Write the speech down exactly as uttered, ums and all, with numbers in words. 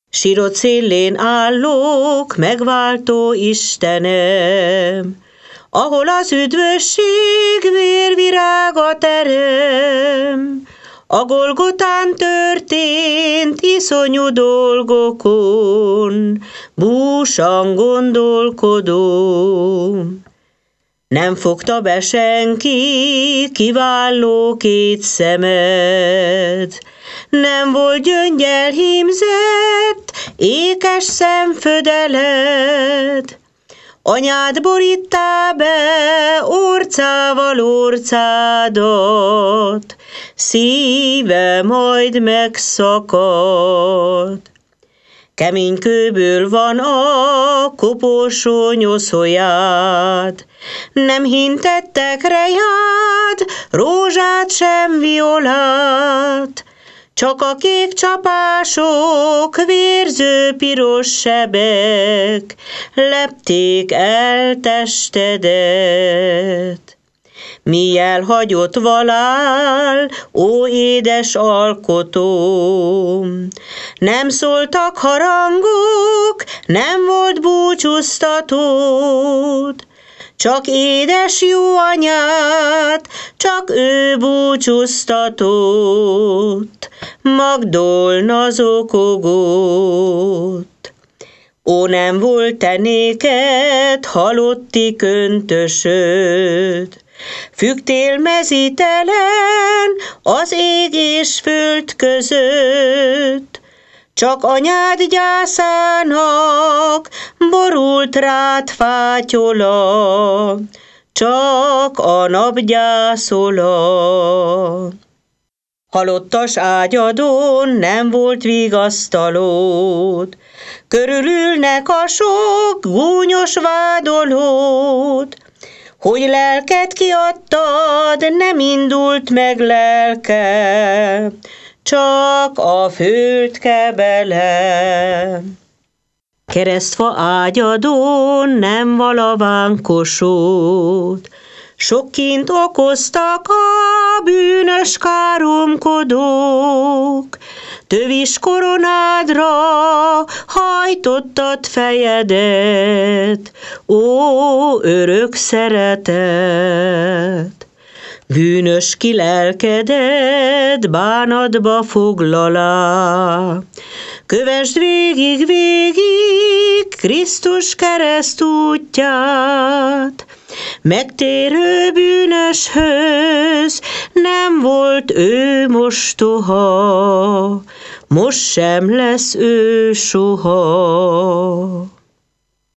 Sírod szélén állok, megváltó Istenem, ahol az üdvösség vérvirága terem. A Golgotán történt iszonyú dolgokon, búsan gondolkodom. Nem fogta be senki kiváló két szemed, nem volt gyöngyel hímzett, ékes szemfödeled. Anyád boríttá be orcával orcádat, szíve majd megszakad. Kemény kőből van a koporsó nyoszójád, nem hintettek rejád, rózsát sem violát, csak a kék csapások, vérző piros sebek lepték el testedet. Mi elhagyott valál, ó édes alkotóm, nem szóltak harangok, nem volt búcsúztatód, csak édes jó anyát, csak ő búcsúztatott, Magdolna zokogott. Ó, nem volt te néked halotti köntösöd, fügtél mezítelen az ég és föld között, csak anyád gyászának borult rád fátyola, csak a nap gyászola. Halottas ágyadon nem volt vigasztalód, körülülnek a sok gúnyos vádolód, hogy lelket kiadtad, nem indult meg lelke, csak a földkebele. Keresztfa ágyadon nem valavánkosod, sok kint okoztak a bűnös káromkodók, tövis koronádra hajtottad fejedet, ó örök szeretet. Bűnös kilelkeded bánatba foglalá, kövesd végig, végig Krisztus kereszt útját, megtérő bűnöshöz nem volt ő mostoha, most sem lesz ő soha.